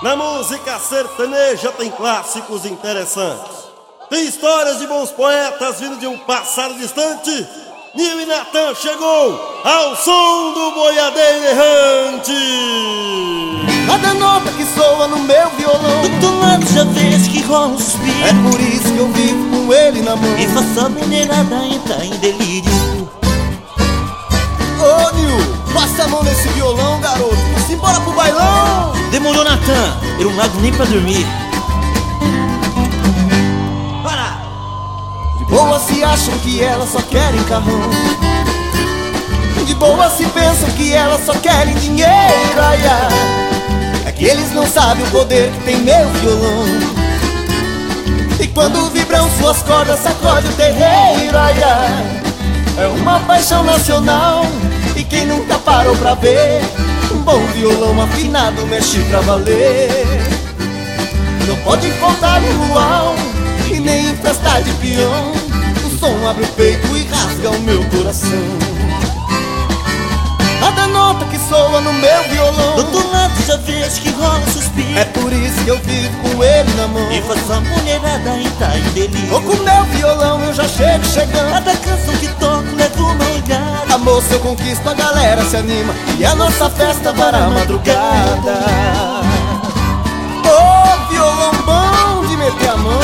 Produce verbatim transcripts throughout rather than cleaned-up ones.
Na música sertaneja tem clássicos interessantes. Tem histórias de bons poetas vindo de um passado distante. Nil e Natan chegou ao som do boiadeiro errante. Cada nota que soa no meu violão, do outro lado já vês que rola um suspiro. é por isso que eu vivo com ele na mão. E faço a mulherada entrar em delírio. Ô Nil, passa a mão nesse violão, garoto. Simbora pro bailão. Demorou, Natan, eu não largo nem pra dormir. De boa se acham que elas só querem carrão. De boa se pensam que elas só querem dinheiro, ai, ai. É que eles não sabem o poder que tem meu violão. E quando vibram suas cordas sacode o terreiro, ai, ai. É uma paixão nacional. E quem nunca parou pra ver um bom violão afinado mexe pra valer. Não pode faltar no luau e nem em festa de peão. O som abre o peito e rasga o meu coração. Cada nota que soa no meu violão, do outro lado já vês que rola um suspiro. é por isso que eu vivo com ele na mão. E faço a mulherada entrar em delírio. Vou com meu violão, eu já chego chegando. Cada canção que toco levo uma olhada. Amor, se eu conquisto, a galera se anima e a nossa festa para a madrugada. Ô, violão bom de meter a mão.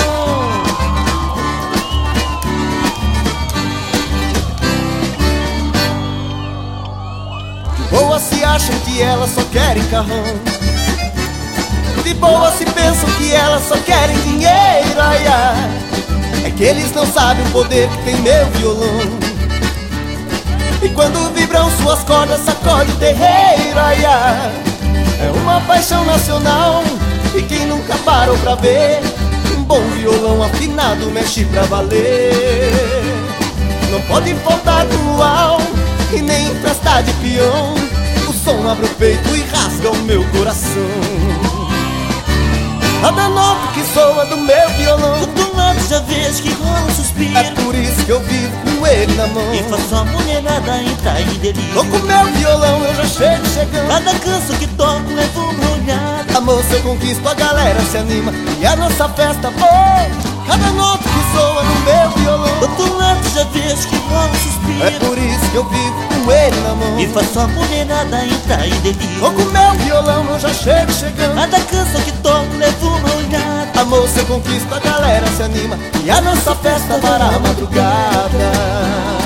De boa se acham que elas só querem carrão. De boa se pensam que elas só querem dinheiro, ai, ai. É que eles não sabem o poder que tem meu violão. E quando vibram suas cordas sacode o terreiro, ai, ai. É uma paixão nacional. E quem nunca parou pra ver um bom violão afinado mexe pra valer. Não pode faltar no luau e nem em festa de peão. O som abre o peito e rasga o meu coração. Cada nota que soa do meu violão, do outro lado já vês que rola um suspiro. é por isso que eu vivo com ele na mão. E faço a mulherada entrar em delírio. Tô com meu violão, eu já chego chegando. Cada canção que toco levo uma olhada. Amor, se eu conquisto, a galera se anima e a nossa festa boa. Cada nota que soa no meu violão, do outro lado já vês que rola um suspiro. é por isso que eu vivo com ele na mão. E faço a mulherada entrar em delírio. Tô com meu violão, eu já chego chegando. Cada canção que toco levo uma olhada. Amor, se eu conquisto, a galera se anima e a nossa festa para a madrugada.